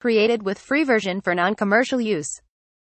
Created with free version for non-commercial use.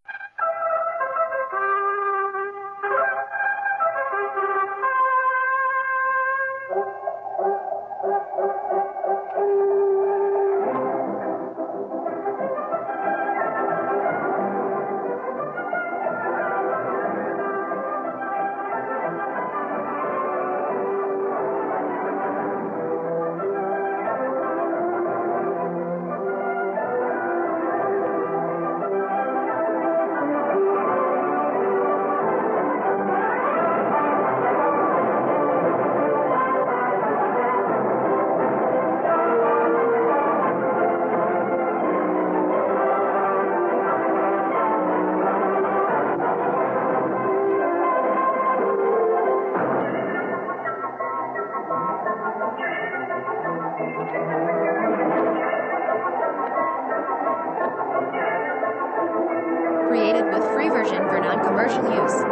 Created with free version for non-commercial use.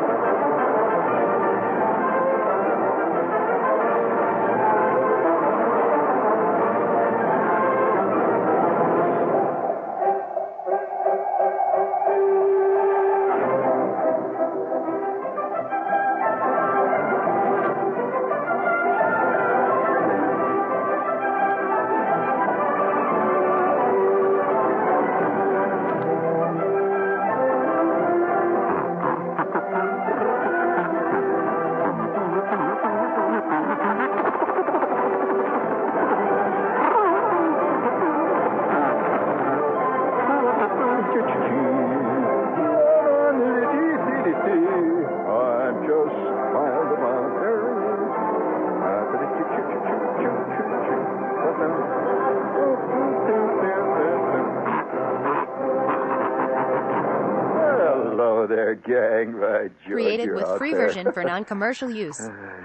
Hello there, gang. By George, Created with free there. version for non-commercial use.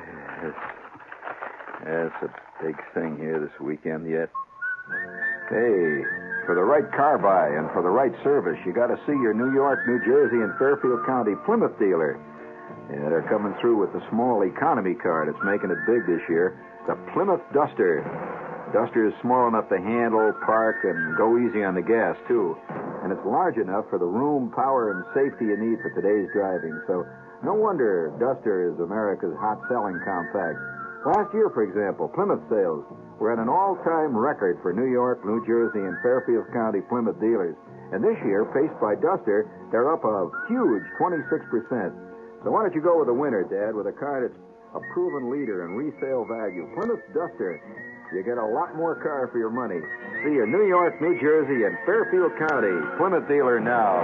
It's a big thing here this weekend yet. Hey, for the right car buy and for the right service, you got to see your New York, New Jersey, and Fairfield County Plymouth dealer. Yeah, they're coming through with the small economy car that's making it big this year, the Plymouth Duster. Duster is small enough to handle, park, and go easy on the gas, too. And it's large enough for the room, power, and safety you need for today's driving. So no wonder Duster is America's hot-selling compact. Last year, for example, Plymouth sales were at an all-time record for New York, New Jersey, and Fairfield County Plymouth dealers. And this year, paced by Duster, they're up a huge 26%. So why don't you go with the winner, Dad, with a car that's a proven leader in resale value. Plymouth Duster. You get a lot more car for your money. See your New York, New Jersey, and Fairfield County Plymouth dealer now.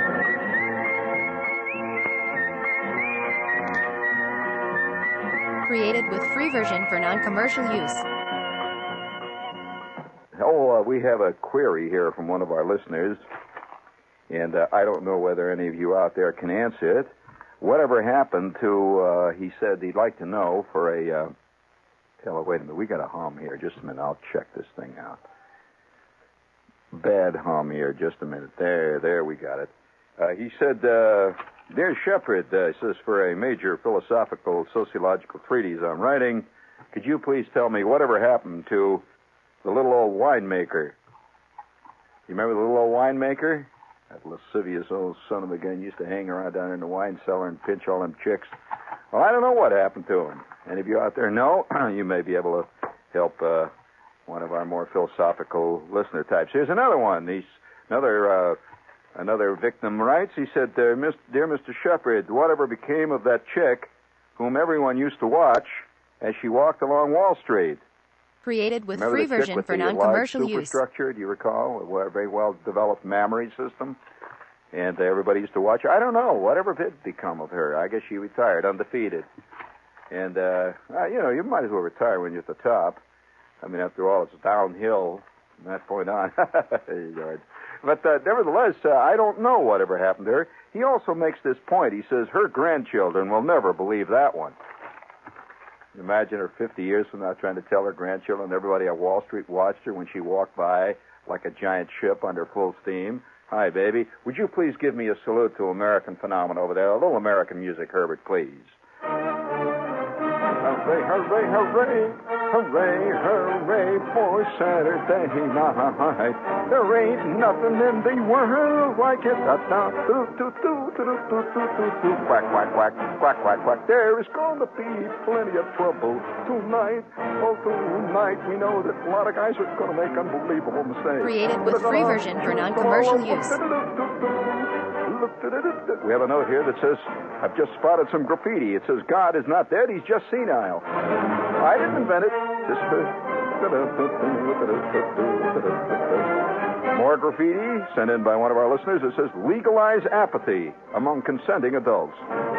Created with free version for non-commercial use. We have a query here from one of our listeners, and I don't know whether any of you out there can answer it. Whatever happened to, he said he'd like to know for a, wait a minute, we got a hum here. Just a minute, I'll check this thing out. Bad hum here, just a minute. There, we got it. He said, Dear Shepard, says, for a major philosophical, sociological treatise I'm writing, could you please tell me whatever happened to the little old winemaker? You remember the little old winemaker? That lascivious old son of a gun used to hang around down in the wine cellar and pinch all them chicks. Well, I don't know what happened to him. Any of you out there know? You may be able to help one of our more philosophical listener types. Here's another one. Another victim writes, he said, Dear Mr. Shepard, whatever became of that chick whom everyone used to watch as she walked along Wall Street? Created with Remember free the chick version with for the non-commercial large use. superstructure, do you recall? A very well-developed mammary system. And everybody used to watch her. I don't know. Whatever did become of her. I guess she retired undefeated. And, you might as well retire when you're at the top. I mean, after all, it's downhill from that point on. But nevertheless, I don't know whatever happened to her. He also makes this point. He says her grandchildren will never believe that one. Imagine her 50 years from now trying to tell her grandchildren everybody at Wall Street watched her when she walked by like a giant ship under full steam. Hi, baby. Would you please give me a salute to American Phenomena over there? A little American music, Herbert, please. Hooray, hooray, hooray. Hooray, hooray for Saturday night. There ain't nothing in the world like it. Quack, quack, quack, quack, quack, quack. There is going to be plenty of trouble tonight. Oh, tonight we know that a lot of guys are going to make unbelievable mistakes. Created with free version for non-commercial use. We have a note here that says, I've just spotted some graffiti. It says, God is not dead, he's just senile. I didn't invent it. More graffiti sent in by one of our listeners. It says, legalize apathy among consenting adults.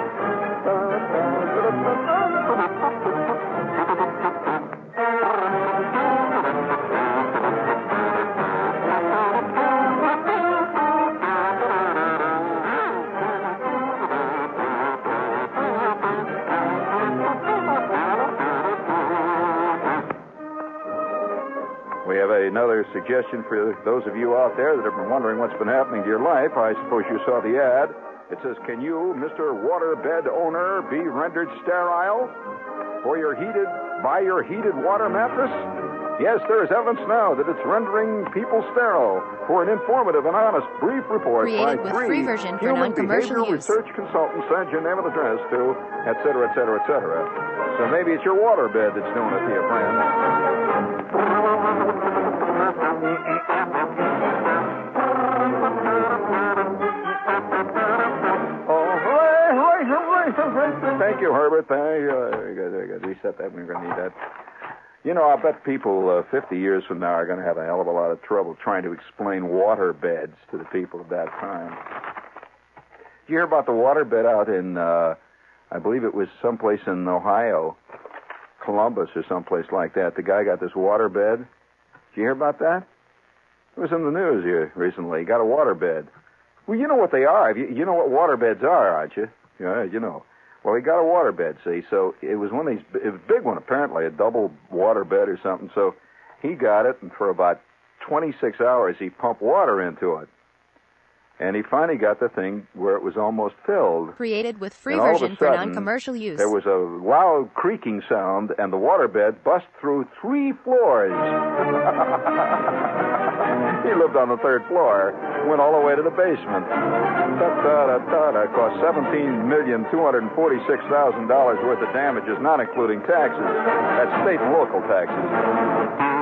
We have another suggestion for those of you out there that have been wondering what's been happening to your life. I suppose you saw the ad. It says, can you, Mr. Waterbed owner, be rendered sterile by your heated water mattress? Yes, there is evidence now that it's rendering people sterile. For an informative and honest brief report Created by with free version for human non-commercial behavioral use. research consultants, send your name and address to, et cetera, et cetera, et cetera. So maybe it's your waterbed that's doing it to you, friend. Thank you, Herbert. Thank you. I got to reset that. We're going to need that. You know, I bet people 50 years from now are going to have a hell of a lot of trouble trying to explain water beds to the people of that time. Did you hear about the water bed out in, I believe it was someplace in Ohio, Columbus or someplace like that? The guy got this water bed. Did you hear about that? It was in the news here recently. He got a water bed. Well, you know what they are. You know what water beds are, aren't you? Yeah, you know. Well, he got a water bed, see, so it was one of these, it was a big one, apparently, a double water bed or something, so he got it, and for about 26 hours, he pumped water into it. And he finally got the thing where it was almost filled. Created with free And all of a version for sudden, non-commercial use. There was a loud creaking sound, and the waterbed bust through 3 floors. He lived on the 3rd floor, went all the way to the basement. It cost $17,246,000 worth of damages, not including taxes. That's state and local taxes.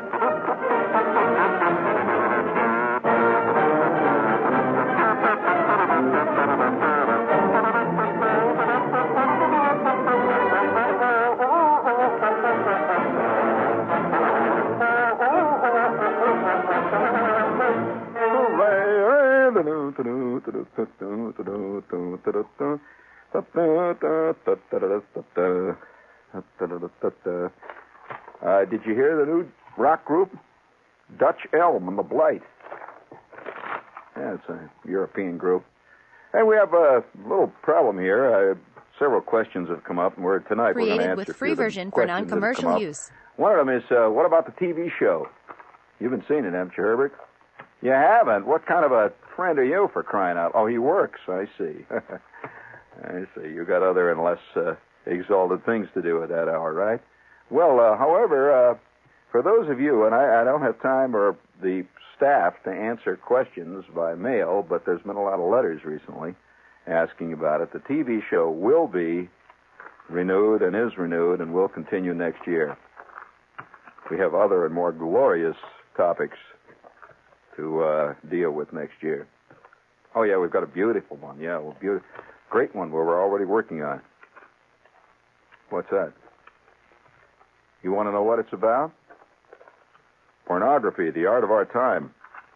Did you hear the new rock group? Dutch Elm and the Blight. Yeah, it's a European group. Hey, we have a little problem here. Several questions have come up, and tonight we're going to Created answer with free a few of the version for questions that have come non-commercial up. use. One of them is, what about the TV show? You haven't seen it, haven't you, Herbert? You haven't? What kind of a friend are you, for crying out? Oh, he works. I see. I see. You got other and less exalted things to do at that hour, right? Well, however, for those of you, and I don't have time or the staff to answer questions by mail, but there's been a lot of letters recently asking about it. The TV show will be renewed and is renewed and will continue next year. We have other and more glorious topics to deal with next year. Oh, yeah, we've got a beautiful one. Yeah, great one where we're already working on. What's that? You want to know what it's about? Pornography, the art of our time.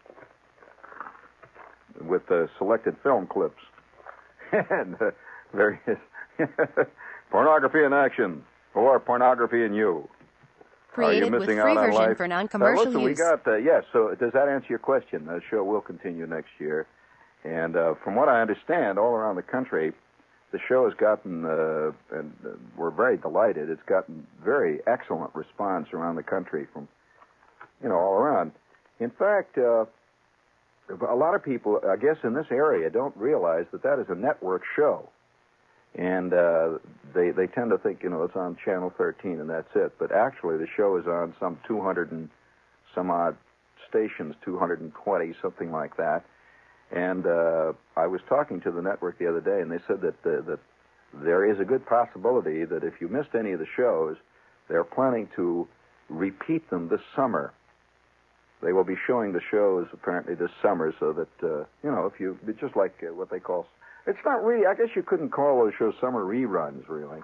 With selected film clips. And various pornography in action, or pornography in you. Created with free version for non-commercial listen, use. We got, yes, so does that answer your question? The show will continue next year. And from what I understand, all around the country, the show has gotten, and we're very delighted, it's gotten very excellent response around the country from, all around. In fact, a lot of people, I guess, in this area don't realize that is a network show. And they tend to think, it's on Channel 13 and that's it. But actually, the show is on some 200 and some odd stations, 220, something like that. And I was talking to the network the other day, and they said that there is a good possibility that if you missed any of the shows, they're planning to repeat them this summer. They will be showing the shows apparently this summer, so that if you just like what they call, it's not really. I guess you couldn't call those shows summer reruns, really.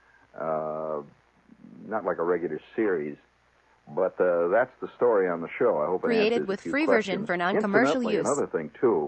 Not like a regular series. But that's the story on the show. I hope it Created answers with a few free questions. version for non-commercial use. Another thing, too,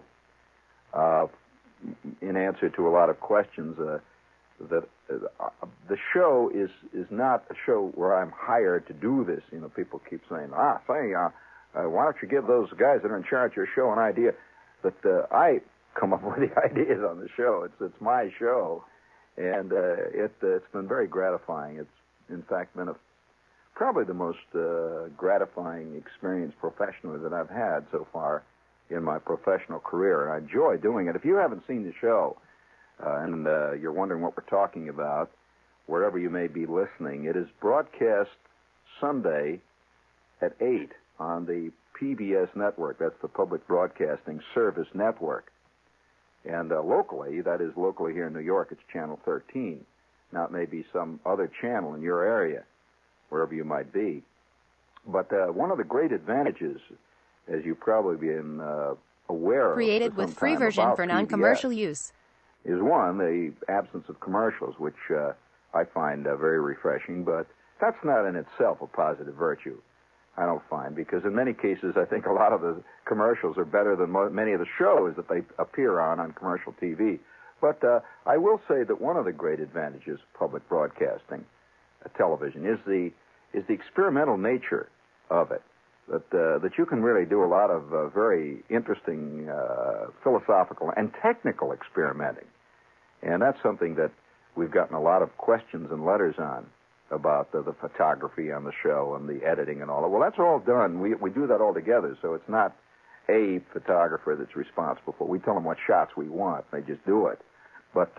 in answer to a lot of questions, that the show is not a show where I'm hired to do this. People keep saying, why don't you give those guys that are in charge of your show an idea? But I come up with the ideas on the show. It's my show. And it's been very gratifying. It's, in fact, been probably the most gratifying experience professionally that I've had so far in my professional career. And I enjoy doing it. If you haven't seen the show and you're wondering what we're talking about, wherever you may be listening, it is broadcast Sunday at 8 on the PBS network. That's the Public Broadcasting Service Network. And locally, that is locally here in New York, it's Channel 13. Now, it may be some other channel in your area, wherever you might be. But one of the great advantages, as you've probably been aware of, created with free version for non-commercial use, is one, the absence of commercials, which I find very refreshing, but that's not in itself a positive virtue, I don't find, because in many cases I think a lot of the commercials are better than many of the shows that they appear on commercial TV. But I will say that one of the great advantages of public broadcasting television is the experimental nature of it, that you can really do a lot of very interesting philosophical and technical experimenting. And that's something that we've gotten a lot of questions and letters on, about the photography on the show and the editing and all that. Well, that's all done. We do that all together, so it's not a photographer that's responsible for it. We tell them what shots we want. They just do it. But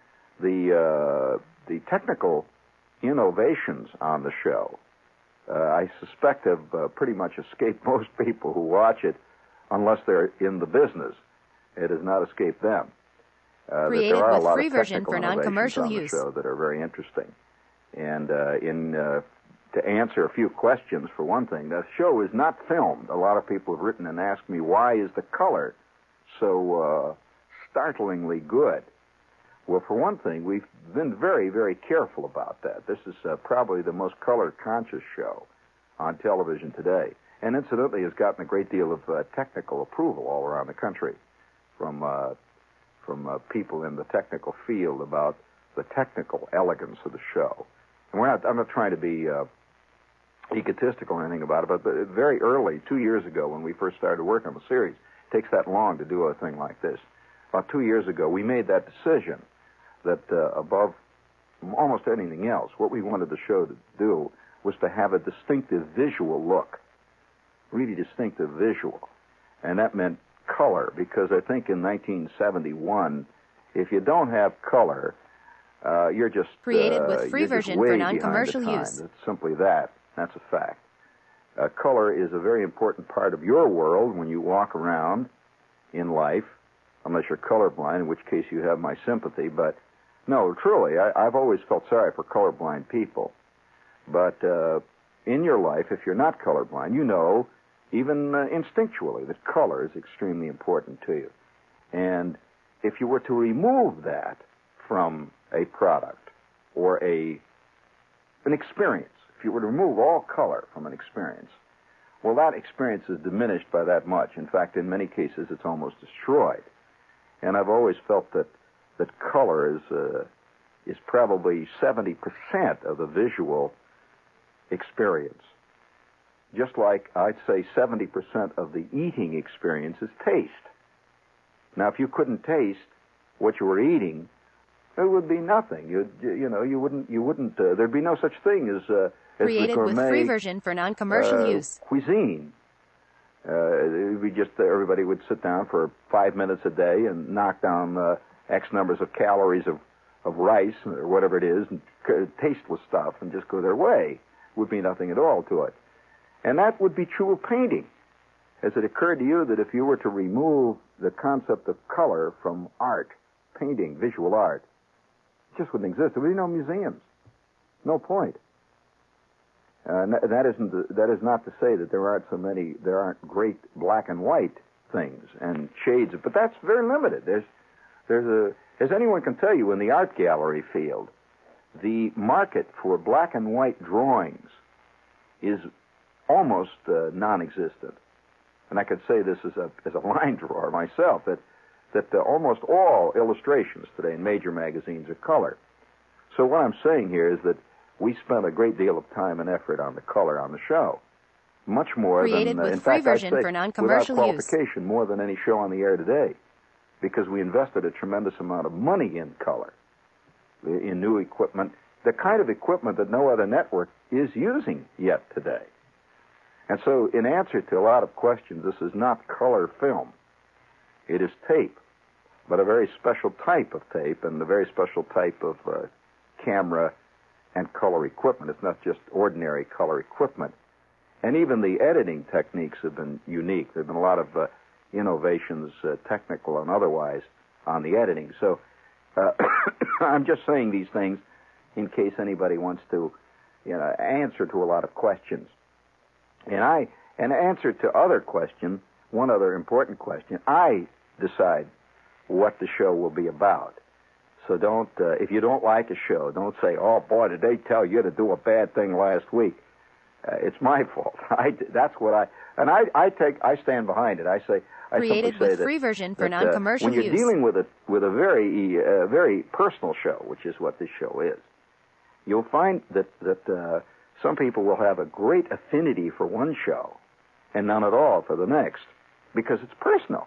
the technical innovations on the show, I suspect have pretty much escaped most people who watch it, unless they're in the business. It has not escaped them. Created there are with a lot free of version technical for non-commercial innovations on use the show that are very interesting. And to answer a few questions, for one thing, the show is not filmed. A lot of people have written and asked me, why is the color so startlingly good? Well, for one thing, we've been very, very careful about that. This is probably the most color-conscious show on television today. And incidentally, has gotten a great deal of technical approval all around the country from people in the technical field about the technical elegance of the show. And I'm not trying to be egotistical or anything about it, but very early, 2 years ago, when we first started working on the series, it takes that long to do a thing like this. About 2 years ago, we made that decision that above almost anything else, what we wanted the show to do was to have a distinctive visual look, really distinctive visual. And that meant color, because I think in 1971, if you don't have color, you're just created with free version for non-commercial use. It's simply that. That's a fact. Color is a very important part of your world when you walk around in life, unless you're colorblind, in which case you have my sympathy. But no, truly, I've always felt sorry for colorblind people. But in your life, if you're not colorblind, you know, even instinctually, that color is extremely important to you. And if you were to remove that from a product or an experience, if you were to remove all color from an experience, well, that experience is diminished by that much. In fact, in many cases, it's almost destroyed. And I've always felt that color is probably 70% of the visual experience. Just like I'd say 70% of the eating experience is taste. Now, if you couldn't taste what you were eating, there would be nothing. You wouldn't. There'd be no such thing as created the gourmet, with free version for non-commercial use cuisine. Everybody would sit down for 5 minutes a day and knock down X numbers of calories of of rice or whatever it is, and tasteless stuff, and just go their way. Would be nothing at all to it. And that would be true of painting. Has it occurred to you that if you were to remove the concept of color from art, painting, visual art, it just wouldn't exist. There would be no museums. No point. That is not to say that there aren't great black and white things and shades, but that's very limited. As anyone can tell you in the art gallery field, the market for black and white drawings is almost non-existent. And I could say this as a line drawer myself, that almost all illustrations today in major magazines are color. So what I'm saying here is that we spent a great deal of time and effort on the color on the show. Much more Created than, with in free fact, version I'd say, for non-commercial without use. qualification, more than any show on the air today, because we invested a tremendous amount of money in color, in new equipment, the kind of equipment that no other network is using yet today. And so, in answer to a lot of questions, this is not color film. It is tape, but a very special type of tape and a very special type of camera and color equipment. It's not just ordinary color equipment. And even the editing techniques have been unique. There have been a lot of innovations, technical and otherwise, on the editing. So I'm just saying these things in case anybody wants to answer to a lot of questions. And answer to other question, one other important question, I decide what the show will be about. So don't, if you don't like a show, don't say, oh, boy, did they tell you to do a bad thing last week. It's my fault. That's what I stand behind it. I Created simply say with free version for non-commercial when you're use. dealing with a very personal show, which is what this show is, you'll find that some people will have a great affinity for one show and none at all for the next because it's personal.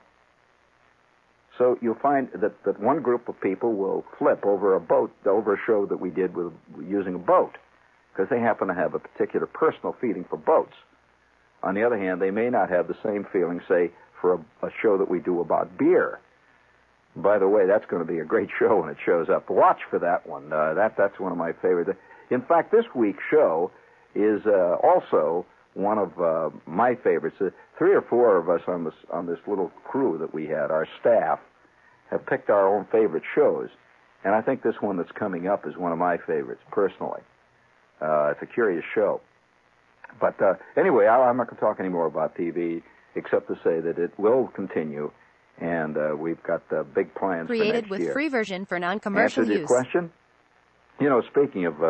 So you'll find that one group of people will flip over a show that we did with using a boat because they happen to have a particular personal feeling for boats. On the other hand, they may not have the same feeling, say, for a show that we do about beer. By the way, that's going to be a great show when it shows up. Watch for that one. That's one of my favorites. In fact, this week's show is also one of my favorites. 3 or 4 of us on this little crew that we had, our staff, have picked our own favorite shows, and I think this one that's coming up is one of my favorites personally. It's a curious show, but anyway, I'm not going to talk any more about TV except to say that it will continue, and we've got big plans for next year. Created with free version for non-commercial Answer to your use. question? Speaking of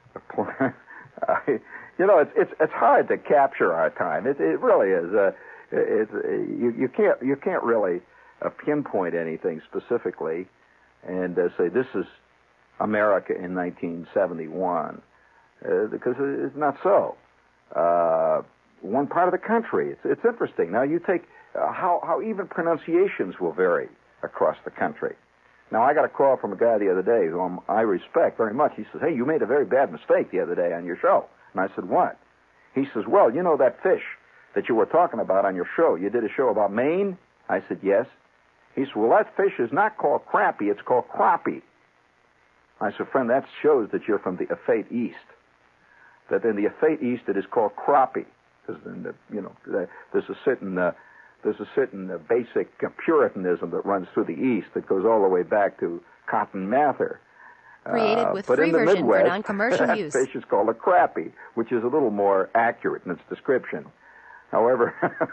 it's hard to capture our time. It really is. You can't really pinpoint anything specifically and say this is America in 1971 because it's not so. One part of the country. It's interesting. Now you take how even pronunciations will vary across the country. Now, I got a call from a guy the other day whom I respect very much. He says, hey, you made a very bad mistake the other day on your show. And I said, what? He says, well, you know that fish that you were talking about on your show? You did a show about Maine? I said, yes. He said, well, that fish is not called crappie, it's called crappie. I said, friend, that shows that you're from the effete East. That in the effete East it is called crappie. Because, there's a certain basic Puritanism that runs through the East that goes all the way back to Cotton Mather. Created with but free in the version Midwest, for non-commercial that use. fish is called a crappie, which is a little more accurate in its description. However,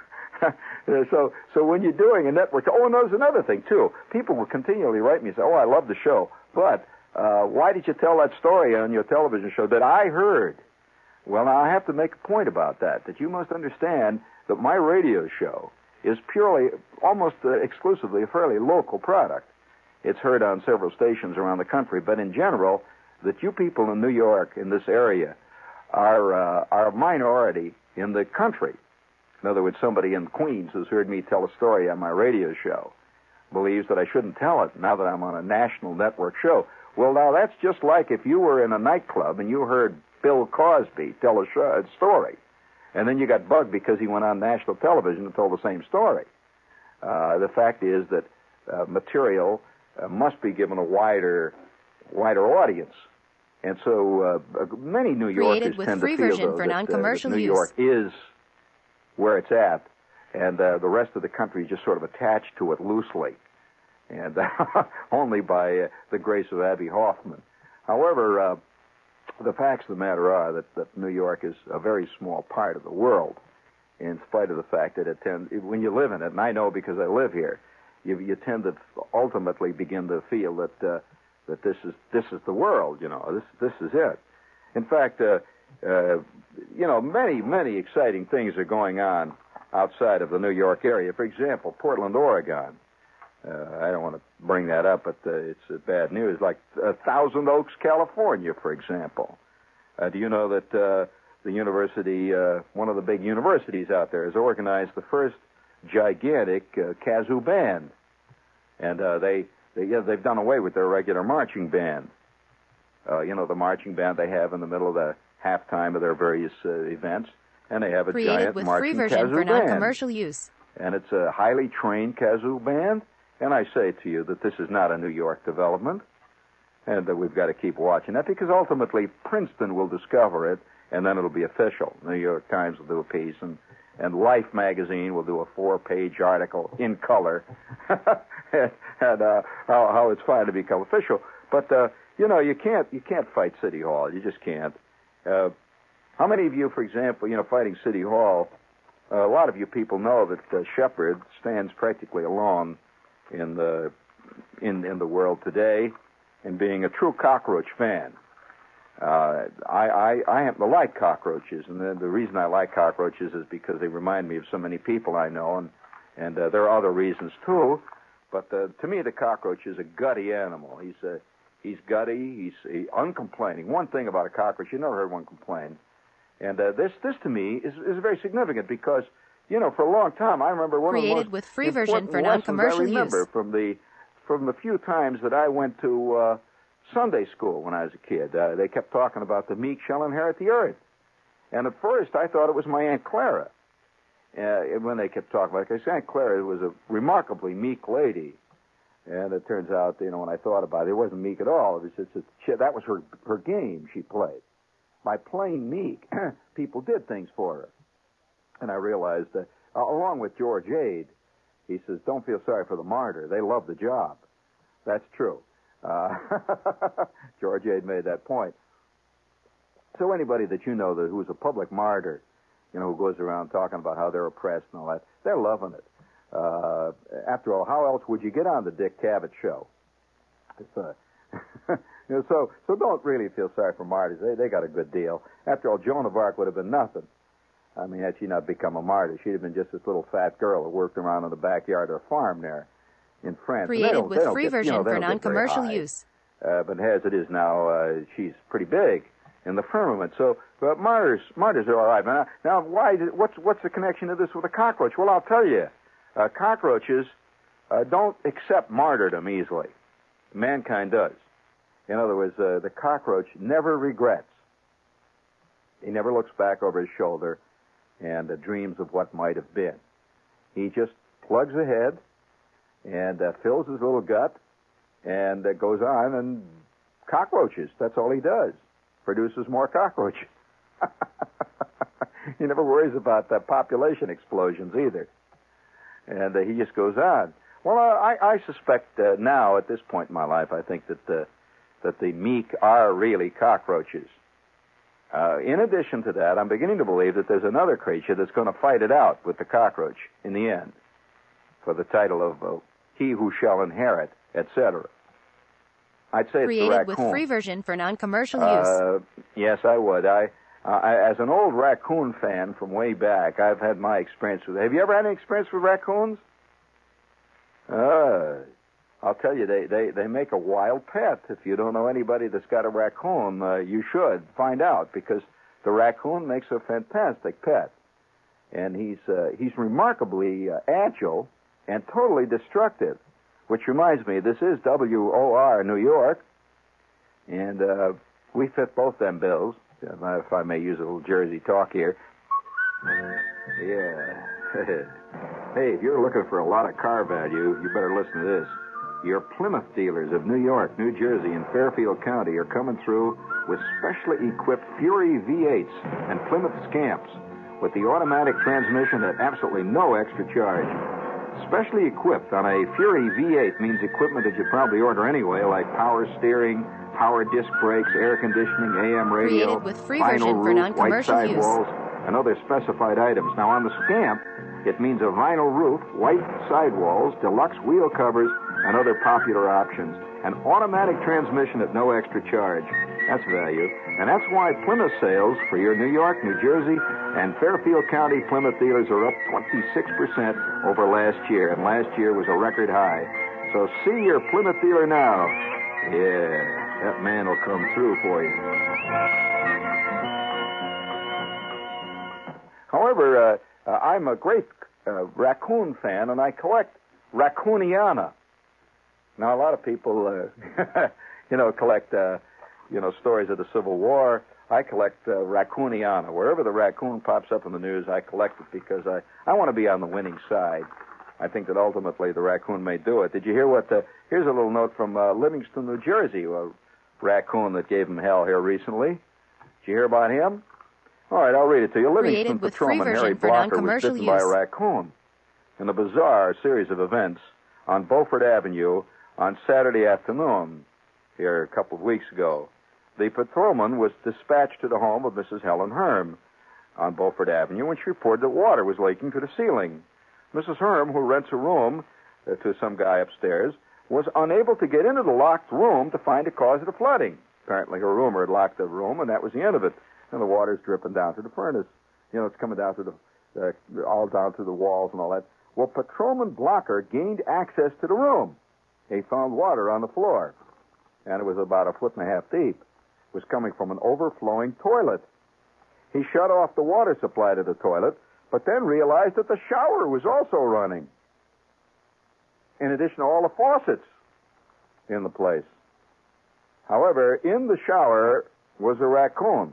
so when you're doing a network, and there's another thing, too. People will continually write me and say, I love the show, but why did you tell that story on your television show that I heard? Well, now I have to make a point about that you must understand that my radio show is purely, almost exclusively, a fairly local product. It's heard on several stations around the country, but in general, that you people in New York, in this area, are a minority in the country. In other words, somebody in Queens who's heard me tell a story on my radio show believes that I shouldn't tell it now that I'm on a national network show. Well, now that's just like if you were in a nightclub and you heard Bill Cosby tell a story, and then you got bugged because he went on national television and told the same story. The fact is that material must be given a wider wider audience. And so many New Yorkers Created with tend free to feel, version though, for that non-commercial New use. York is where it's at, and the rest of the country is just sort of attached to it loosely, and only by the grace of Abbie Hoffman. However, the facts of the matter are that New York is a very small part of the world, in spite of the fact that it tends, when you live in it, and I know because I live here, you tend to ultimately begin to feel that this is the world. This is it. In fact, many exciting things are going on outside of the New York area. For example, Portland, Oregon. I don't want to bring that up, but it's bad news. Like Thousand Oaks, California, for example. Do you know that the university, one of the big universities out there, has organized the first gigantic kazoo band, and they've done away with their regular marching band. The marching band they have in the middle of the halftime of their various events, and they have a Created giant with marching free version kazoo for band. non-commercial use. And it's a highly trained kazoo band, and I say to you that this is not a New York development, and that we've got to keep watching that, because ultimately Princeton will discover it, and then it'll be official. The New York Times will do a piece, and Life magazine will do a 4-page article in color and how it's finally become official. But you can't fight City Hall. You just can't. How many of you, for example, fighting City Hall? A lot of you people know that Shepard stands practically alone in the world today in being a true cockroach fan. I happen to like cockroaches, and the reason I like cockroaches is because they remind me of so many people I know, and there are other reasons too. But to me, the cockroach is a gutty animal. He's gutty. He's uncomplaining. One thing about a cockroach, you never heard one complain. And this to me is very significant because, for a long time, I remember one Created of the most with free version important for lessons non-commercial I remember use. from the few times that I went to Sunday school when I was a kid. They kept talking about the meek shall inherit the earth. And at first, I thought it was my Aunt Clara. When they kept talking about it, because Aunt Clara was a remarkably meek lady. And it turns out, when I thought about it, it wasn't meek at all. It was just that was her game she played. By playing meek, people did things for her. And I realized that, along with George Ade, he says, don't feel sorry for the martyr. They love the job. That's true. George Ade made that point. So anybody that who's a public martyr, who goes around talking about how they're oppressed and all that, they're loving it. After all, how else would you get on the Dick Cavett show? So don't really feel sorry for martyrs. They got a good deal. After all, Joan of Arc would have been nothing. I mean, had she not become a martyr, she'd have been just this little fat girl who worked around in the backyard of a farm there in France. Created with free version for non-commercial use. But as it is now, she's pretty big in the firmament. So, but martyrs are all right. Now, what's the connection to this with a cockroach? Well, I'll tell you. Cockroaches don't accept martyrdom easily. Mankind does. In other words, the cockroach never regrets. He never looks back over his shoulder and dreams of what might have been. He just plugs ahead and fills his little gut and goes on and cockroaches. That's all he does. Produces more cockroaches. He never worries about the population explosions either. And he just goes on. Well, I suspect now, at this point in my life, I think that the meek are really cockroaches. In addition to that, I'm beginning to believe that there's another creature that's going to fight it out with the cockroach in the end for the title of He Who Shall Inherit, etc. I'd say Created it's the raccoon. with free version for non-commercial use. Yes, I would. As an old raccoon fan from way back, I've had my experience with it. Have you ever had any experience with raccoons? I'll tell you, they make a wild pet. If you don't know anybody that's got a raccoon, you should find out, because the raccoon makes a fantastic pet. And he's remarkably agile and totally destructive, which reminds me, this is WOR New York, and we fit both them bills. If I may use a little Jersey talk here. Yeah. Hey, if you're looking for a lot of car value, you better listen to this. Your Plymouth dealers of New York, New Jersey, and Fairfield County are coming through with specially equipped Fury V8s and Plymouth Scamps with the automatic transmission at absolutely no extra charge. Specially equipped on a Fury V8 means equipment that you'd probably order anyway, like power steering, power disc brakes, air conditioning, AM radio, Created with free vinyl version for roof, white non-commercial use. sidewalls, and other specified items. Now, on the Scamp, it means a vinyl roof, white sidewalls, deluxe wheel covers, and other popular options. An automatic transmission at no extra charge. That's value. And that's why Plymouth sales for your New York, New Jersey, and Fairfield County Plymouth dealers are up 26% over last year. And last year was a record high. So see your Plymouth dealer now. Yeah, that man will come through for you. However, I'm a great raccoon fan, and I collect Raccooniana. Now, a lot of people, collect, stories of the Civil War. I collect Raccooniana. Wherever the raccoon pops up in the news, I collect it because I want to be on the winning side. I think that ultimately the raccoon may do it. Did you hear what? Here's a little note from Livingston, New Jersey, a raccoon that gave him hell here recently. Did you hear about him? All right, I'll read it to you. Livingston patrolman Harry Blocker was bitten by a raccoon in a bizarre series of events on Beaufort Avenue on Saturday afternoon here a couple of weeks ago. The patrolman was dispatched to the home of Mrs. Helen Herm on Beaufort Avenue when she reported that water was leaking to the ceiling. Mrs. Herm, who rents a room to some guy upstairs, was unable to get into the locked room to find the cause of the flooding. Apparently her roomer had locked the room, and that was the end of it. And the water's dripping down to the furnace. It's coming down to all down to the walls and all that. Well, Patrolman Blocker gained access to the room. He found water on the floor, and it was about 1.5 feet deep. It was coming from an overflowing toilet. He shut off the water supply to the toilet, but then realized that the shower was also running, in addition to all the faucets in the place. However, in the shower was a raccoon,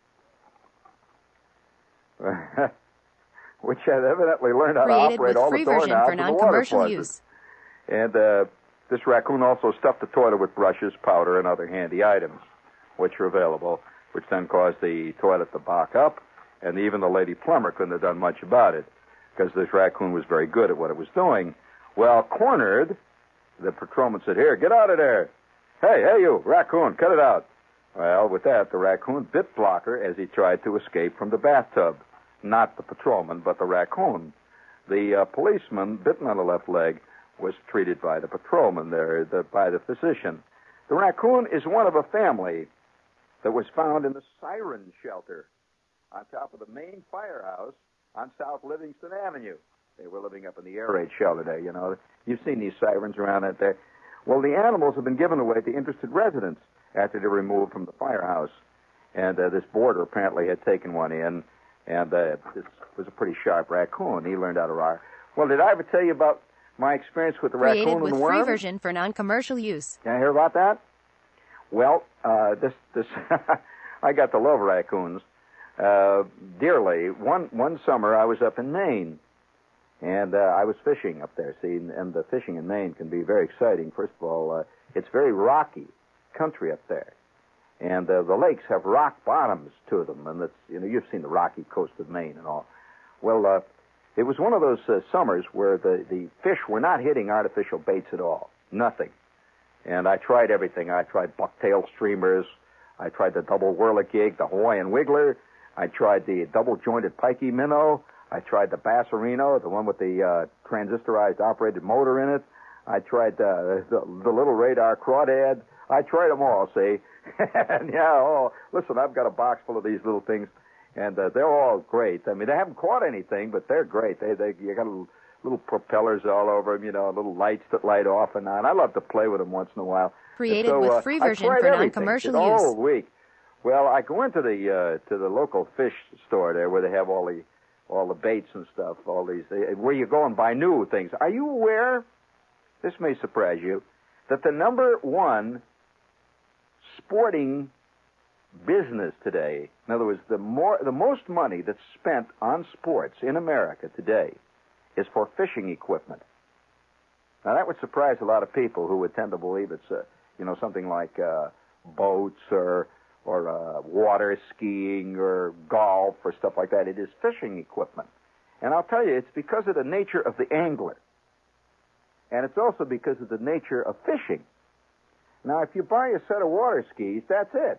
which had evidently learned how to operate all the doorknobs and the water faucets. And this raccoon also stuffed the toilet with brushes, powder, and other handy items, which are available, which then caused the toilet to back up, and even the lady plumber couldn't have done much about it, because this raccoon was very good at what it was doing. Well, cornered, the patrolman said, "Here, get out of there. Hey, you, raccoon, cut it out." Well, with that, the raccoon bit Blocker as he tried to escape from the bathtub. Not the patrolman, but the raccoon. The policeman, bitten on the left leg, was treated by the patrolman there, by the physician. The raccoon is one of a family that was found in the Siren Shelter on top of the main firehouse on South Livingston Avenue. They were living up in the air raid shelter there, You've seen these sirens around out there. Well, the animals have been given away to interested residents after they were removed from the firehouse. And this boarder apparently had taken one in, and this was a pretty sharp raccoon. He learned how to rock. Well, did I ever tell you about my experience with the raccoon and the worm? Created with free version for non-commercial use. Can I hear about that? Well, this I got to love raccoons dearly. One summer I was up in Maine, and I was fishing up there. See, and the fishing in Maine can be very exciting. First of all, it's very rocky country up there, and the lakes have rock bottoms to them, and that's you've seen the rocky coast of Maine and all. Well, it was one of those summers where the fish were not hitting artificial baits at all, nothing. And I tried everything. I tried bucktail streamers. I tried the double whirligig, the Hawaiian wiggler. I tried the double-jointed pikey minnow. I tried the Bassarino, the one with the transistorized operated motor in it. I tried the little radar crawdad. I tried them all, see? And listen, I've got a box full of these little things, and they're all great. I mean, they haven't caught anything, but they're great. You got little propellers all over them, little lights that light off and on. I love to play with them once in a while. Created with free version for non-commercial use. All week. Well, I go into the local fish store there where they have all the baits and stuff, all these, where you go and buy new things. Are you aware, this may surprise you, that the number one sporting business today, in other words, the most money that's spent on sports in America today is for fishing equipment. Now, that would surprise a lot of people who would tend to believe it's, something like boats or water skiing or golf or stuff like that. It is fishing equipment. And I'll tell you, it's because of the nature of the angler. And it's also because of the nature of fishing. Now, if you buy a set of water skis, that's it.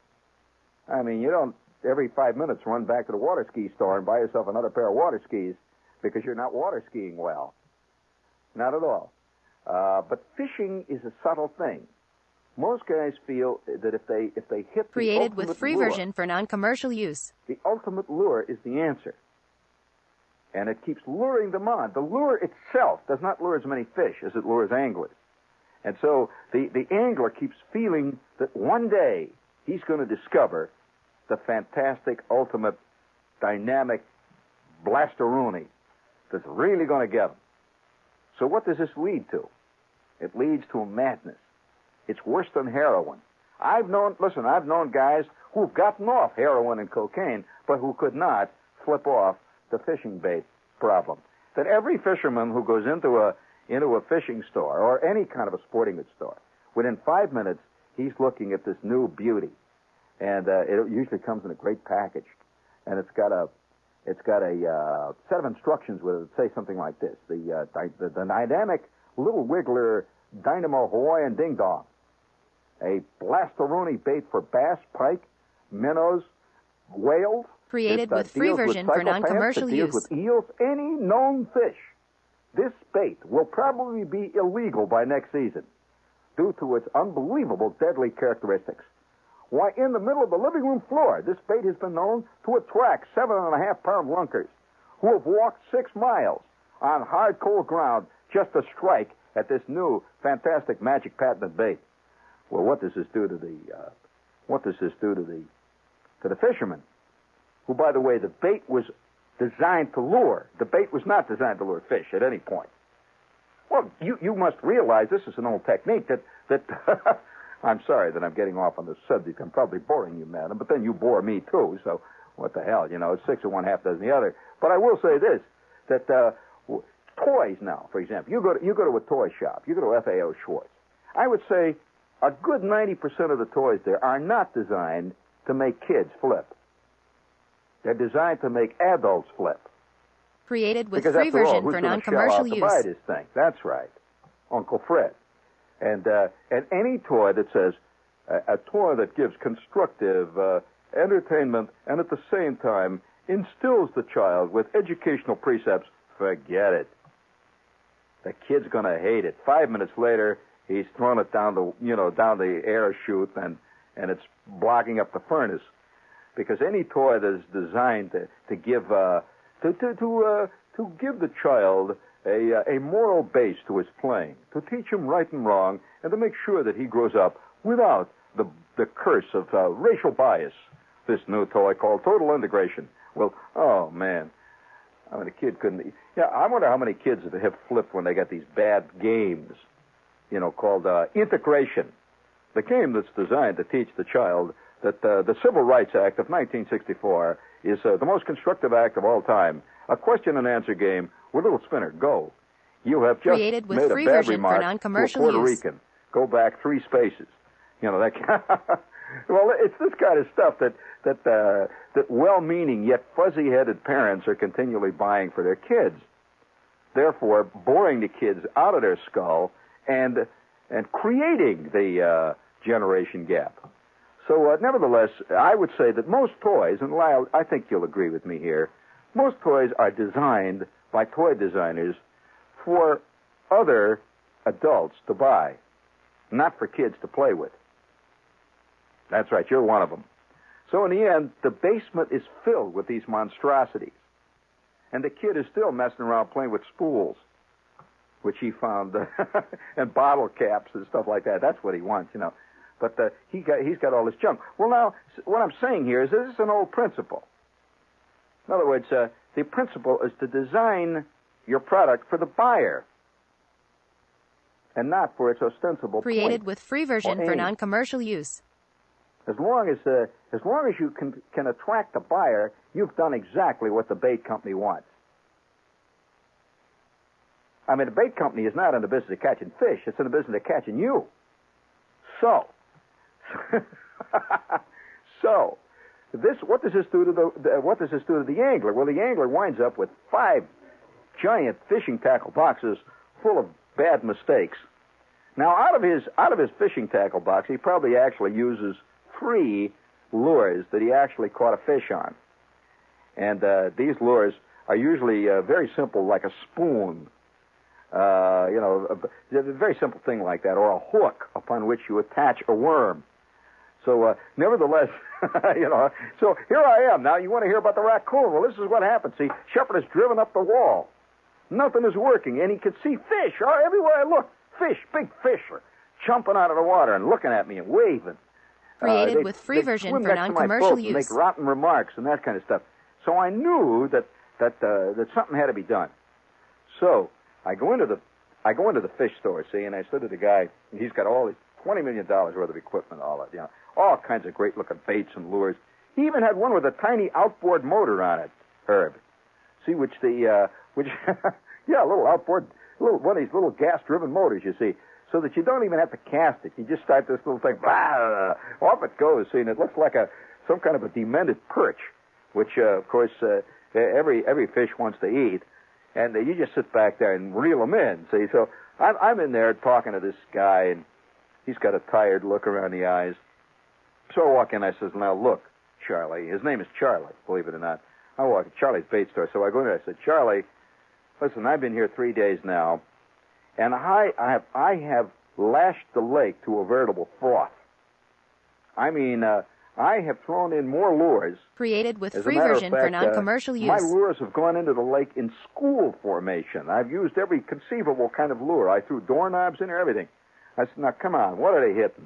I mean, you don't every 5 minutes run back to the water ski store and buy yourself another pair of water skis because you're not water skiing well. Not at all. But fishing is a subtle thing. Most guys feel that if they hit the Created with ultimate free lure, version for non-commercial use. the ultimate lure is the answer. And it keeps luring them on. The lure itself does not lure as many fish as it lures anglers. And so the angler keeps feeling that one day he's going to discover the fantastic, ultimate, dynamic blasteroonie that's really going to get him. So what does this lead to? It leads to a madness. It's worse than heroin. I've known guys who've gotten off heroin and cocaine, but who could not flip off the fishing bait problem. That every fisherman who goes into a fishing store or any kind of a sporting goods store, within 5 minutes, he's looking at this new beauty. And it usually comes in a great package. And it's got a set of instructions with it that say something like this. The dynamic little wiggler Dynamo Hawaiian Ding Dong. A blasteroonie bait for bass, pike, minnows, whales. Created with free version for non-commercial use. Deals with eels, any known fish. This bait will probably be illegal by next season due to its unbelievable deadly characteristics. Why, in the middle of the living room floor, this bait has been known to attract 7.5-pound lunkers who have walked 6 miles on hard, cold ground just to strike at this new, fantastic, magic patented bait. Well, what does this do to the fishermen? Who, by the way, the bait was designed to lure. The bait was not designed to lure fish at any point. Well, you must realize this is an old technique that I'm sorry that I'm getting off on this subject. I'm probably boring you, madam, but then you bore me, too, so what the hell, it's 6 of one, half dozen the other. But I will say this, that toys now, for example, you go to a toy shop, you go to FAO Schwartz. I would say a good 90% of the toys there are not designed to make kids flip. They're designed to make adults flip. Created with because free version all, for non-commercial use. To buy this thing? That's right, Uncle Fred. And any toy that says a toy that gives constructive entertainment and at the same time instills the child with educational precepts, forget it. The kid's going to hate it. 5 minutes later, he's thrown it down the air chute and it's blocking up the furnace. Because any toy that is designed to give the child a moral base to his playing, to teach him right and wrong, and to make sure that he grows up without the curse of racial bias. This new toy called Total Integration. Well, oh man, I mean, a kid couldn't. Yeah, I wonder how many kids have flipped when they got these bad games, called Integration. The game that's designed to teach the child that the Civil Rights Act of 1964 is the most constructive act of all time. A question and answer game with a little spinner. Go. You have just created with made free a bad version remark for non-commercial to a Puerto use. Rican. Go back 3 spaces. That. Well, it's this kind of stuff that well-meaning yet fuzzy-headed parents are continually buying for their kids. Therefore, boring the kids out of their skull and creating the generation gap. So, nevertheless, I would say that most toys, and Lyle, I think you'll agree with me here, most toys are designed by toy designers for other adults to buy, not for kids to play with. That's right, you're one of them. So in the end, the basement is filled with these monstrosities. And the kid is still messing around playing with spools, which he found, and bottle caps and stuff like that. That's what he wants, But he's got all this junk. Well, now, what I'm saying here is this is an old principle. In other words, the principle is to design your product for the buyer and not for its ostensible Created point with free version or for aim. non-commercial use. As long as you can attract the buyer, you've done exactly what the bait company wants. I mean, the bait company is not in the business of catching fish. It's in the business of catching you. So, what does this do to the angler? Well, the angler winds up with 5 giant fishing tackle boxes full of bad mistakes. Now, out of his fishing tackle box, he probably actually uses 3 lures that he actually caught a fish on. And these lures are usually very simple, like a spoon. A very simple thing like that, or a hook upon which you attach a worm. So, nevertheless, so here I am. Now, you want to hear about the raccoon? Well, this is what happened. See, Shepard has driven up the wall. Nothing is working, and he could see fish. Everywhere I look, fish, big fish are jumping out of the water and looking at me and waving. Created with free version for non-commercial use. Make rotten remarks and that kind of stuff. So I knew that something had to be done. So I go into the fish store, see, and I said to the guy, he's got all these $20 million worth of equipment, all kinds of great-looking baits and lures. He even had one with a tiny outboard motor on it, Herb. See, a little outboard, one of these little gas-driven motors, you see, so that you don't even have to cast it. You just start this little thing, blah, off it goes, see, and it looks like some kind of a demented perch, which, of course, every fish wants to eat. And you just sit back there and reel them in, see. So I'm in there talking to this guy, and he's got a tired look around the eyes. So I walk in, I says, now look, Charlie. His name is Charlie, believe it or not. I walk in Charlie's bait store. So I go in there, I said, Charlie, listen, I've been here 3 days now, and I have lashed the lake to a veritable froth. I mean, I have thrown in more lures. Created with free version for non-commercial use. My lures have gone into the lake in school formation. I've used every conceivable kind of lure. I threw doorknobs in there, everything. I said, now, come on, what are they hitting?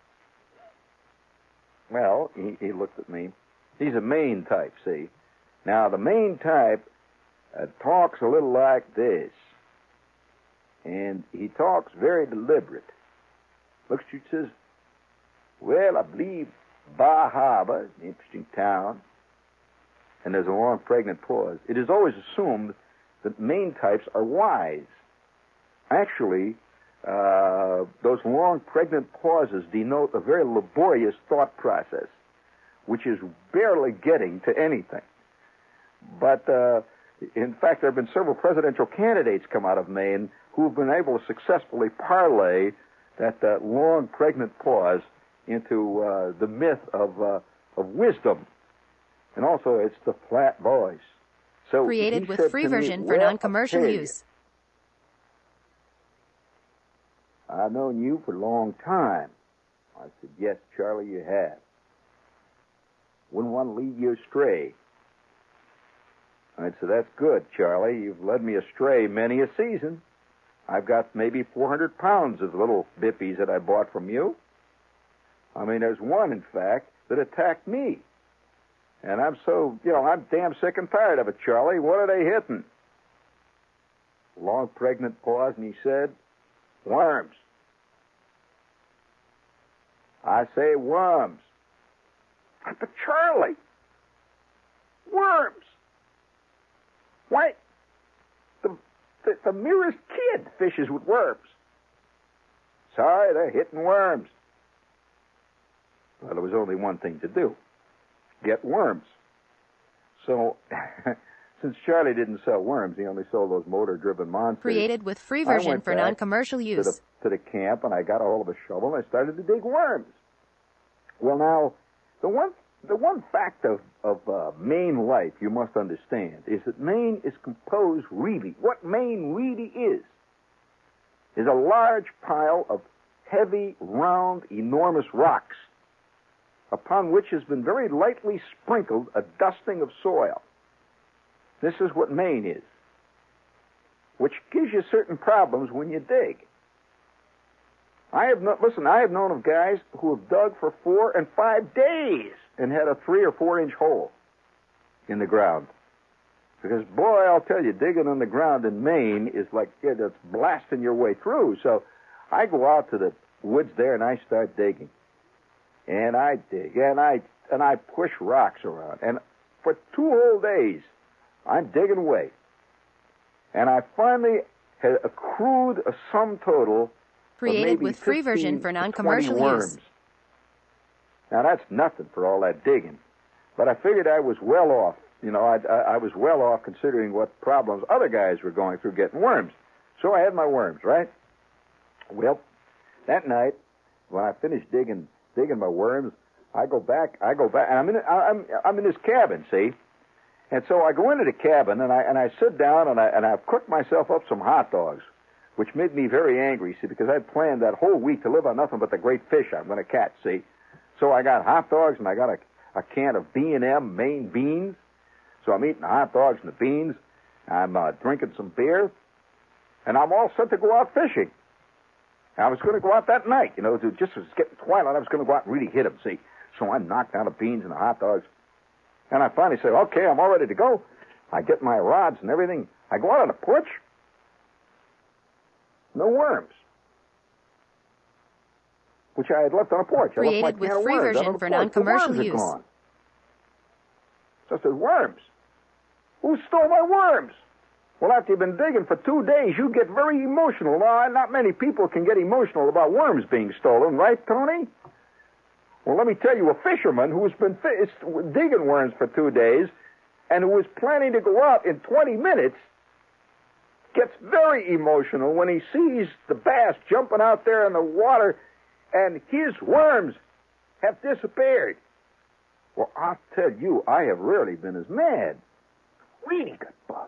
Well, he looked at me. He's a Maine type, see. Now, the Maine type talks a little like this. And he talks very deliberate. Looks at you and says, well, I believe Bar Harbor is an interesting town. And there's a long, pregnant pause. It is always assumed that Maine types are wise. Actually, those long, pregnant pauses denote a very laborious thought process, which is barely getting to anything. But, in fact, there have been several presidential candidates come out of Maine who have been able to successfully parlay that long, pregnant pause into the myth of wisdom. And also, it's the flat voice. So created with free version for non-commercial use. I've known you for a long time. I said, yes, Charlie, you have. Wouldn't want to lead you astray. I said, that's good, Charlie. You've led me astray many a season. I've got maybe 400 pounds of little bippies that I bought from you. I mean, there's one, in fact, that attacked me. And I'm I'm damn sick and tired of it, Charlie. What are they hitting? Long, pregnant pause, and he said, worms. I say worms. But Charlie, worms. Why, the merest kid fishes with worms. Sorry, they're hitting worms. Well, there was only one thing to do. Get worms. So, since Charlie didn't sell worms, he only sold those motor-driven monsters. Created with free version for non-commercial use. To the camp, and I got a hold of a shovel, and I started to dig worms. Well, now, the one fact of Maine life you must understand is that Maine is composed really, what Maine really is a large pile of heavy, round, enormous rocks upon which has been very lightly sprinkled a dusting of soil. This is what Maine is, which gives you certain problems when you dig. I have known of guys who have dug for 4 and 5 days and had a 3 or 4 inch hole in the ground. Because, boy, I'll tell you, digging on the ground in Maine is like it's blasting your way through. So I go out to the woods there and I start digging. And I dig, and I push rocks around. And for 2 whole days, I'm digging away. And I finally had accrued a sum total Created of maybe with free 15 version for to 20 non-commercial worms. use. Now, that's nothing for all that digging. But I figured I was well off. I was well off considering what problems other guys were going through getting worms. So I had my worms, right? Well, that night, when I finished digging my worms, I go back, and I'm in this cabin, see? And so I go into the cabin, and I sit down, and I cook myself up some hot dogs, which made me very angry, see, because I'd planned that whole week to live on nothing but the great fish I'm going to catch, see? So I got hot dogs, and I got a can of B&M Maine beans. So I'm eating the hot dogs and the beans. I'm drinking some beer, and I'm all set to go out fishing. I was going to go out that night, just as it's getting twilight, I was going to go out and really hit them, see? So I knocked down the beans and the hot dogs. And I finally said, okay, I'm all ready to go. I get my rods and everything. I go out on the porch. No worms. Which I had left on the porch. Created with free version for non-commercial use. Gone. So I said, worms? Who stole my worms? Well, after you've been digging for 2 days, you get very emotional. Now, not many people can get emotional about worms being stolen, right, Tony? Well, let me tell you, a fisherman who's been digging worms for 2 days and who was planning to go out in 20 minutes gets very emotional when he sees the bass jumping out there in the water and his worms have disappeared. Well, I'll tell you, I have rarely been as mad. Really got bugged.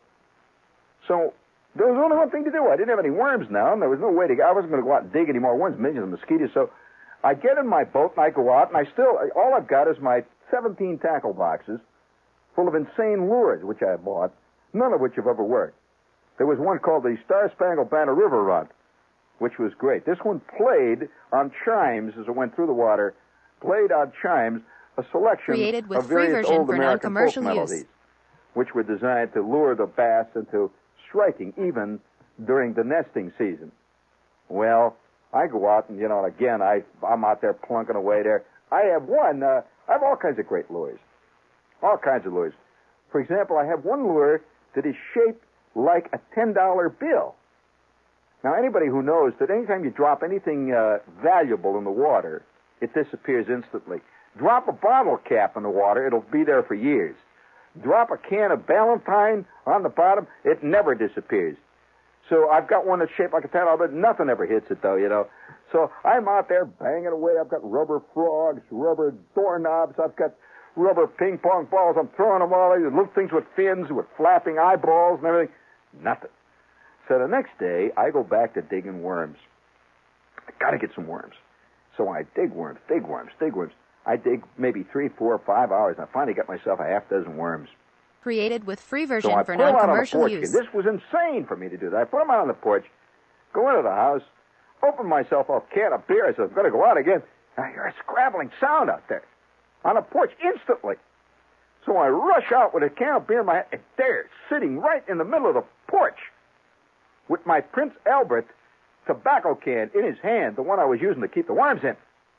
So there was only one thing to do. I didn't have any worms now, and there was no way to go. I wasn't going to go out and dig any more worms, millions of mosquitoes. So I get in my boat, and I go out, and all I've got is my 17 tackle boxes full of insane lures, which I bought, none of which have ever worked. There was one called the Star-Spangled Banner River Runt, which was great. This one played on chimes as it went through the water, played on chimes a selection Created with of various free version old for American folk non-commercial melodies, use. which were designed to lure the bass into striking even during the nesting season. Well, I go out and, again, I'm out there plunking away there. I have all kinds of great lures. All kinds of lures. For example, I have one lure that is shaped like a $10 bill. Now, anybody who knows that anytime you drop anything valuable in the water, it disappears instantly. Drop a bottle cap in the water, it'll be there for years. Drop a can of Ballantine on the bottom, it never disappears. So I've got one that's shaped like a $10 bill. Nothing ever hits it, though, So I'm out there banging away. I've got rubber frogs, rubber doorknobs. I've got rubber ping pong balls. I'm throwing them all over. Little things with fins, with flapping eyeballs and everything. Nothing. So the next day, I go back to digging worms. I got to get some worms. So I dig worms. I dig maybe 3, 4, 5 hours, and I finally got myself a half dozen worms. Created with free version so for non-commercial use. This was insane for me to do that. I put them out on the porch, go into the house, open myself a can of beer. I said, I'm going to go out again. I hear a scrabbling sound out there on the porch instantly. So I rush out with a can of beer in my hand, and there, sitting right in the middle of the porch, with my Prince Albert tobacco can in his hand, the one I was using to keep the worms in,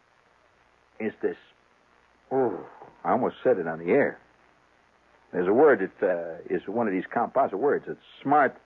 is this. Oh, I almost said it on the air. There's a word that is one of these composite words. It's smart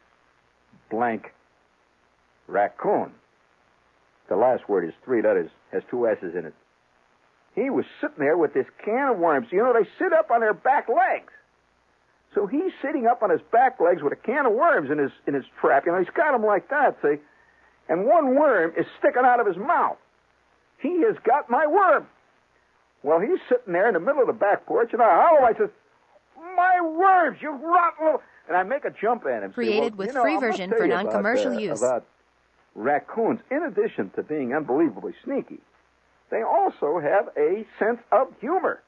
blank raccoon. The last word is 3 letters, has 2 S's in it. He was sitting there with this can of worms. They sit up on their back legs. So he's sitting up on his back legs with a can of worms in his trap. He's got them like that, see? And one worm is sticking out of his mouth. He has got my worm. Well, he's sitting there in the middle of the back porch, and I holler. I says, my worms, you rotten little... And I make a jump at him. Created with free version for non-commercial use. About raccoons, in addition to being unbelievably sneaky, they also have a sense of humor.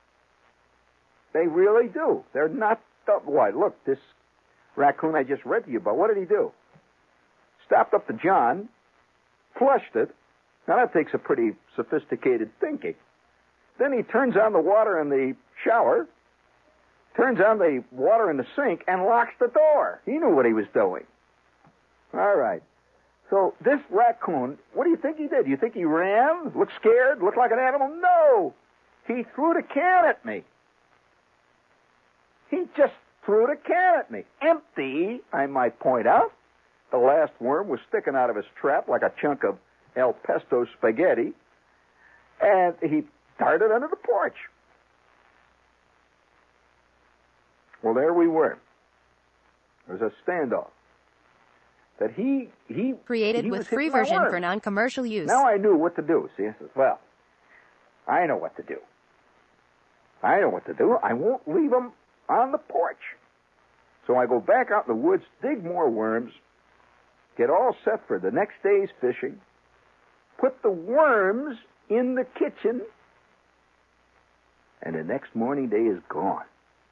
They really do. They're not... Why, look, this raccoon I just read to you about, what did he do? Stopped up the John, flushed it. Now, that takes a pretty sophisticated thinking. Then he turns on the water in the shower, turns on the water in the sink, and locks the door. He knew what he was doing. All right. So this raccoon, what do you think he did? You think he ran, looked scared, looked like an animal? No. He threw the can at me. He just threw the can at me. Empty, I might point out. The last worm was sticking out of his trap like a chunk of El Pesto spaghetti, and he darted under the porch. Well, there we were. There was a standoff. That he Created with free version for non-commercial use. Now I knew what to do. See, I says, well, I know what to do. I won't leave him on the porch. So I go back out in the woods, dig more worms, get all set for the next day's fishing, put the worms in the kitchen, and the next morning day is gone.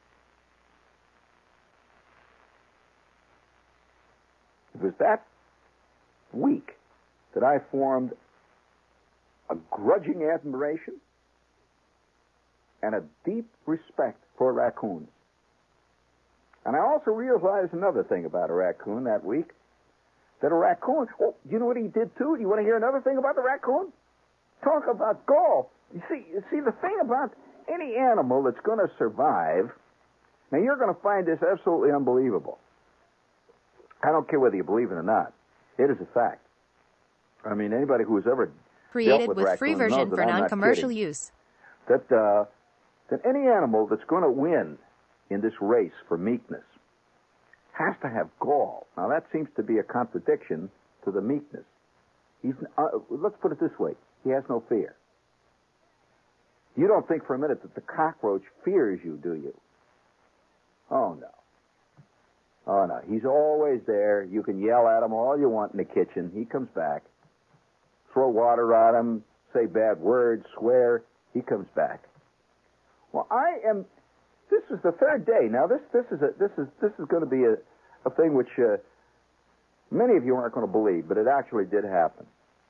It was that week that I formed a grudging admiration and a deep respect for raccoons. And I also realized another thing about a raccoon that week, that a raccoon, oh, you know what he did too? You want to hear another thing about the raccoon? Talk about golf. You see, the thing about any animal that's going to survive, now you're going to find this absolutely unbelievable. I don't care whether you believe it or not. It is a fact. I mean, anybody who has ever created dealt with free version for non-commercial use. That any animal that's going to win in this race for meekness has to have gall. Now, that seems to be a contradiction to the meekness. Let's put it this way. He has no fear. You don't think for a minute that the cockroach fears you, do you? Oh, no. Oh, no. He's always there. You can yell at him all you want in the kitchen. He comes back. Throw water at him, say bad words, swear. He comes back. Well, this is the third day. Now, this is going to be a thing which many of you aren't going to believe, but it actually did happen.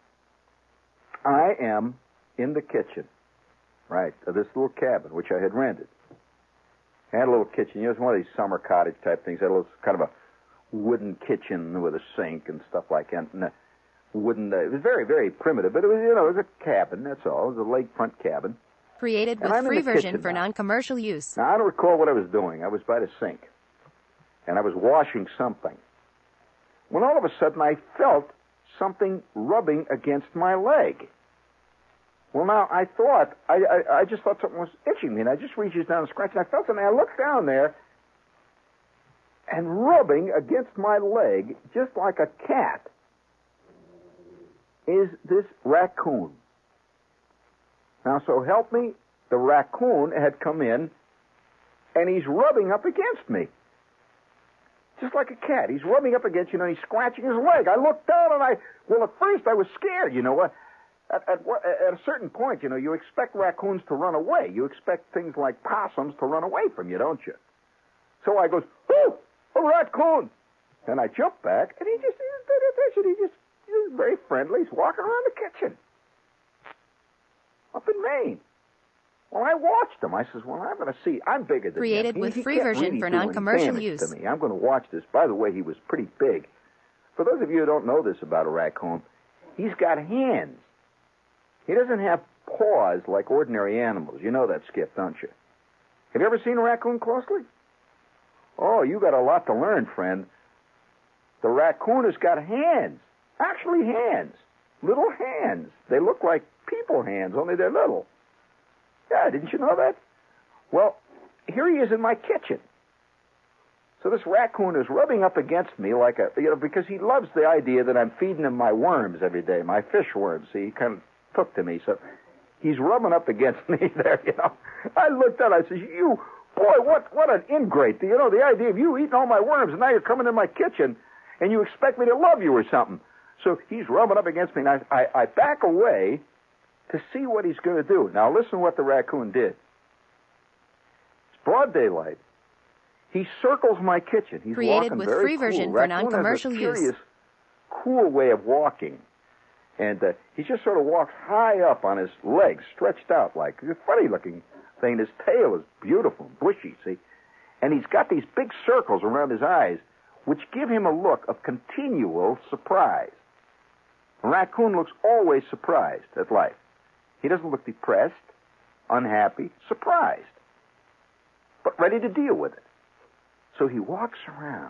I am in the kitchen, right, of this little cabin, which I had rented. I had a little kitchen. You know, it's one of these summer cottage type things. I had a little, kind of a wooden kitchen with a sink and stuff like that. And wooden. It was very, very primitive, but it was, it was a cabin. That's all. It was a lakefront cabin. Created with free version for non-commercial use. Now I don't recall what I was doing. I was by the sink, and I was washing something. When all of a sudden I felt something rubbing against my leg. Well, now, I just thought something was itching me, and I just reached down and scratched, and I felt something. I looked down there, and rubbing against my leg, just like a cat, is this raccoon. Now, so help me, the raccoon had come in, and he's rubbing up against me. Just like a cat. He's rubbing up against you, and he's scratching his leg. I looked down, and well, at first I was scared, you know what? At a certain point, you expect raccoons to run away. You expect things like possums to run away from you, don't you? So I goes, oh, a raccoon. And I jumped back, and he just paid attention. He was very friendly. He's walking around the kitchen up in Maine. Well, I watched him. I says, well, I'm going to see. I'm bigger than him. Created with free version for non-commercial use. To me. I'm going to watch this. By the way, he was pretty big. For those of you who don't know this about a raccoon, he's got hands. He doesn't have paws like ordinary animals. You know that, Skip, don't you? Have you ever seen a raccoon closely? Oh, you got a lot to learn, friend. The raccoon has got hands. Actually hands. Little hands. They look like people hands, only they're little. Yeah, didn't you know that? Well, here he is in my kitchen. So this raccoon is rubbing up against me like because he loves the idea that I'm feeding him my worms every day, my fish worms. See, he kind of took to me, so he's rubbing up against me there, I looked out, I said, what an ingrate. The idea of you eating all my worms, and now you're coming in my kitchen, and you expect me to love you or something. So he's rubbing up against me, and I back away to see what he's going to do. Now listen to what the raccoon did. It's broad daylight. He circles my kitchen. He's created walking with very free cool. version for non-commercial use. Curious, cool way of walking. And he just sort of walks high up on his legs, stretched out like a funny-looking thing. His tail is beautiful, bushy, see? And he's got these big circles around his eyes, which give him a look of continual surprise. A raccoon looks always surprised at life. He doesn't look depressed, unhappy, surprised, but ready to deal with it. So he walks around. See, now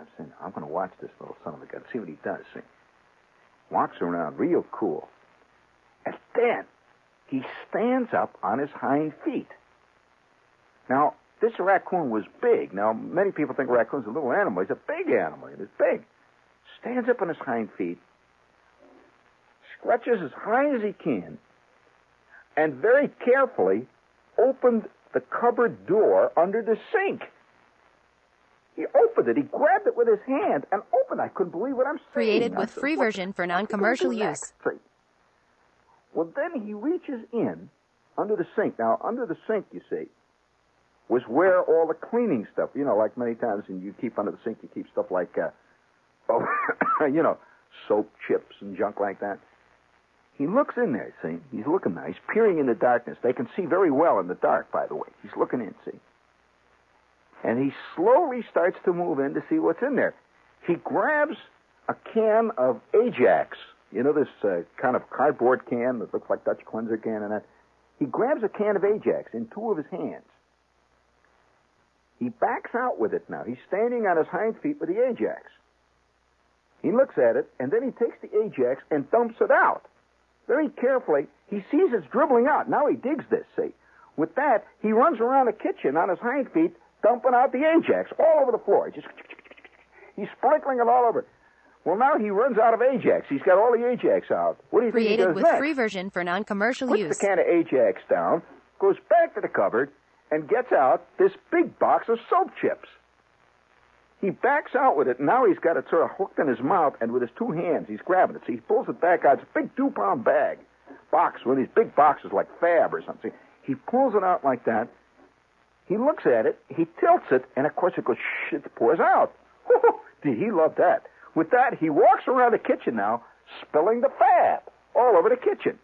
I'm saying, I'm going to watch this little son of a gun, see what he does. See? Walks around real cool. And then he stands up on his hind feet. Now, this raccoon was big. Now, many people think a raccoon's a little animal. He's a big animal. He's big. Stands up on his hind feet, stretches as high as he can, and very carefully opened the cupboard door under the sink. He opened it. He grabbed it with his hand and opened it. I couldn't believe what I'm saying. Created with free version for non-commercial use. Well, then he reaches in under the sink. Now, under the sink, you see, was where all the cleaning stuff, you know, like many times and you keep under the sink, you keep stuff like, soap chips and junk like that. He looks in there, see? He's looking there. He's peering in the darkness. They can see very well in the dark, by the way. He's looking in, see? And he slowly starts to move in to see what's in there. He grabs a can of Ajax. You know this kind of cardboard can that looks like Dutch cleanser can and that? He grabs a can of Ajax in two of his hands. He backs out with it now. He's standing on his hind feet with the Ajax. He looks at it, and then he takes the Ajax and dumps it out. Very carefully, he sees it's dribbling out. Now he digs this, see? With that, he runs around the kitchen on his hind feet, dumping out the Ajax all over the floor. He's sprinkling it all over. Well, now he runs out of Ajax. He's got all the Ajax out. What do you think he does next? Created with free version for non-commercial use. Puts the can of Ajax down, goes back to the cupboard, and gets out this big box of soap chips. He backs out with it, and now he's got it sort of hooked in his mouth, and with his two hands, he's grabbing it. So he pulls it back out. It's a big 2-pound bag. Box, one of these big boxes like Fab or something. He pulls it out like that. He looks at it, he tilts it, and of course it goes, it pours out. Did he love that? With that, he walks around the kitchen now, spilling the Fab all over the kitchen.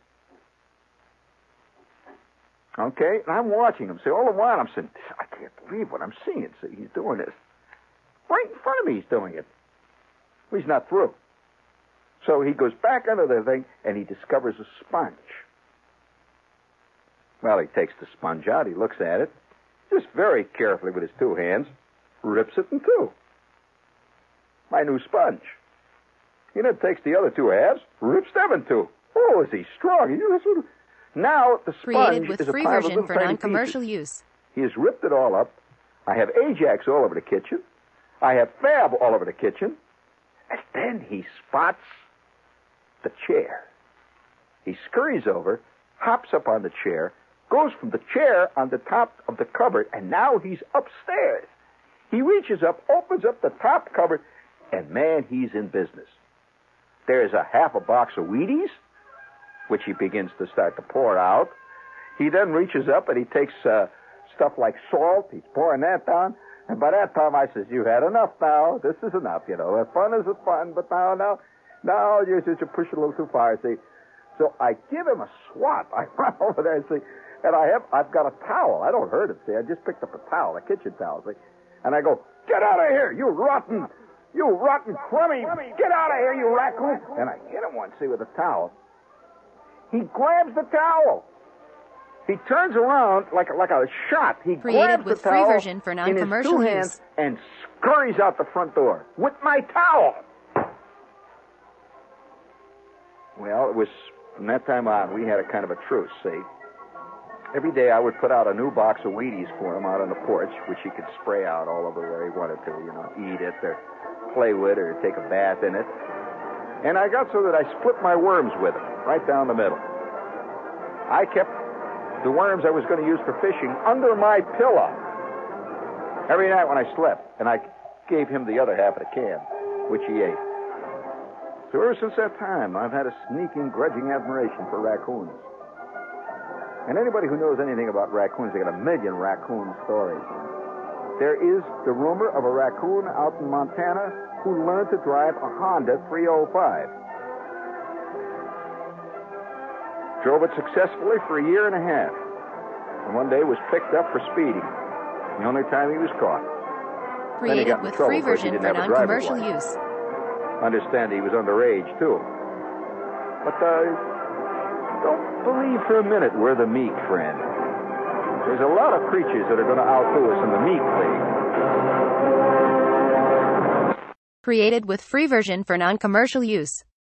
Okay, and I'm watching him. See, all the while I'm saying, I can't believe what I'm seeing. See, he's doing this. Right in front of me, he's doing it. Well, he's not through. So he goes back under the thing, and he discovers a sponge. Well, he takes the sponge out, he looks at it, just very carefully with his two hands, rips it in two. My new sponge. He then takes the other two halves, rips them in two. Oh, is he strong? Now the sponge created with is a free pile of version little for tiny non-commercial pieces. use. He has ripped it all up. I have Ajax all over the kitchen. I have Fab all over the kitchen. And then he spots the chair. He scurries over, hops up on the chair, goes from the chair on the top of the cupboard, and now he's upstairs. He reaches up, opens up the top cupboard, and man, he's in business. There's a half a box of Wheaties, which he begins to start to pour out. He then reaches up and he takes stuff like salt. He's pouring that down. And by that time, I says, "You've had enough now. This is enough, you know. Fun is fun, but now, you're pushing a little too far, see." So I give him a swat. I run over there, see, and I've got a towel. I don't hurt him, see. I just picked up a towel, a kitchen towel, see. And I go, "Get out of here, you rotten crummy. Get out of here, you raccoon." And I hit him one, see, with a towel. He grabs the towel. He turns around like a shot. He created grabs with the free towel version for non-commercial in his two use. hands and scurries out the front door with my towel. Well, it was from that time on we had a kind of a truce. See, every day I would put out a new box of Wheaties for him out on the porch, which he could spray out all over where he wanted to. You know, eat it or play with it or take a bath in it. And I got so that I split my worms with him right down the middle. I kept the worms I was going to use for fishing under my pillow every night when I slept, and I gave him the other half of the can, which he ate. So ever since that time, I've had a sneaking, grudging admiration for raccoons. And anybody who knows anything about raccoons, they got a million raccoon stories. There is the rumor of a raccoon out in Montana who learned to drive a Honda 305. Drove it successfully for a year and a half. And one day was picked up for speeding. The only time he was caught. Created with free version for non-commercial use. Understand he was underage, too. But don't believe for a minute we're the meek, friend. There's a lot of creatures that are going to outdo us in the meek league. Created with free version for non-commercial use.